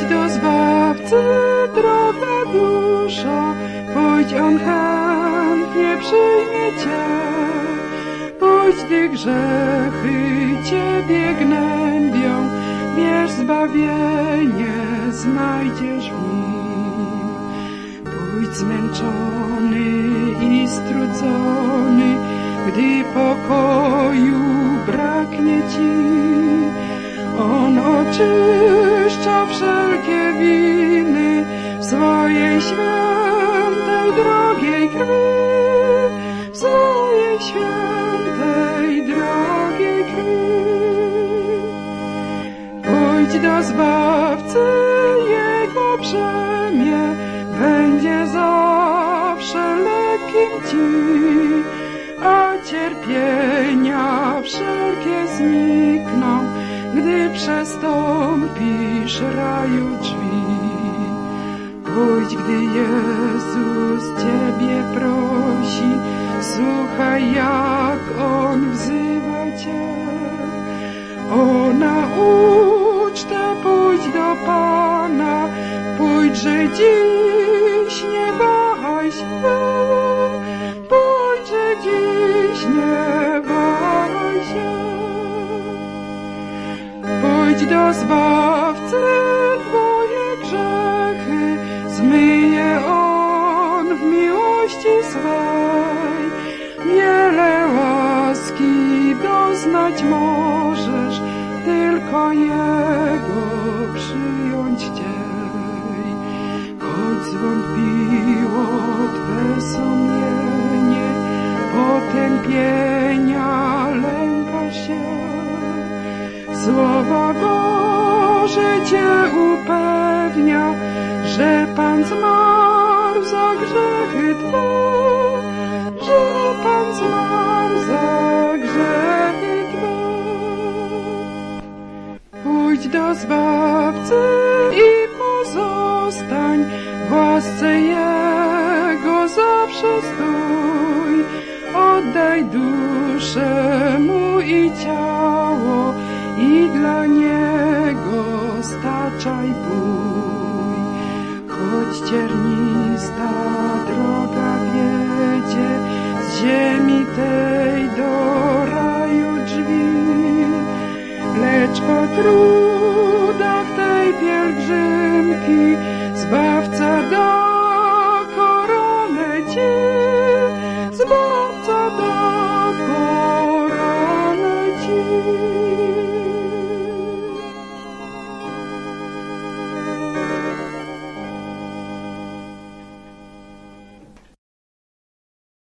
do Zbawcy, droga duszo, pójdź, On chętnie przyjmie Cię. Pójdź, gdy grzechy Ciebie gnębią, wierz, zbawienie znajdziesz w Nim. Pójdź zmęczony i strudzony, gdy pokoju braknie Ci. On oczyszcza wszelkie winy w swojej świętej, drogiej krwi, w swojej świętej, drogiej krwi. Pójdź do Zbawcy, Jego brzemię będzie zawsze lekkim Ci, a cierpienia wszelkie znikną, gdy przestąpisz raju drzwi. Pójdź, gdy Jezus Ciebie prosi, słuchaj, jak On wzywa Cię. O, na ucztę pójdź do Pana, pójdźże dziś, nie wahaj się. Pójdźże dziś, nie wahaj się. Pójdź do Zbawcy, Twoje grzechy zmyje On w miłości swej. Wiele łaski doznać możesz, tylko Jego przyjąć chciej. Choć zwątpiło Twe sumienie, potępienia lękasz się, Słowo Boże Cię upewnia, że Pan zmarł za grzechy Twe, że Pan zmarł za grzechy Twe. Pójdź do Zbawcy i pozostań, w łasce Jego zawsze stój. Oddaj duszę Mu i ciało, i dla Niego staczaj bój. Choć ciernista droga wiedzie z ziemi tej do raju drzwi, lecz po trudach tej pielgrzymki Zbawca da koronę Ci, Zbawca da